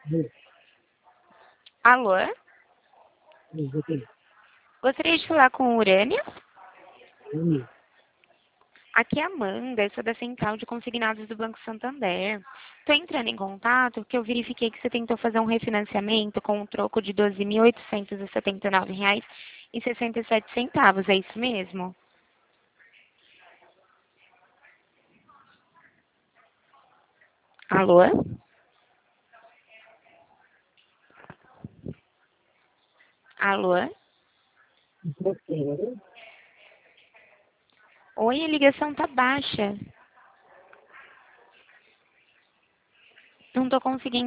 Oi, Alô? oi, Gostaria de falar com Urânia? oi, Aqui é a Amanda, eu sou da Central de Consignados do Banco Santander. Estou entrando em contato porque eu verifiquei que você tentou fazer um refinanciamento com um troco de R$ 12.879,67. É isso mesmo? Alô? Alô? oi. Oi, a ligação tá baixa. Não estou conseguindo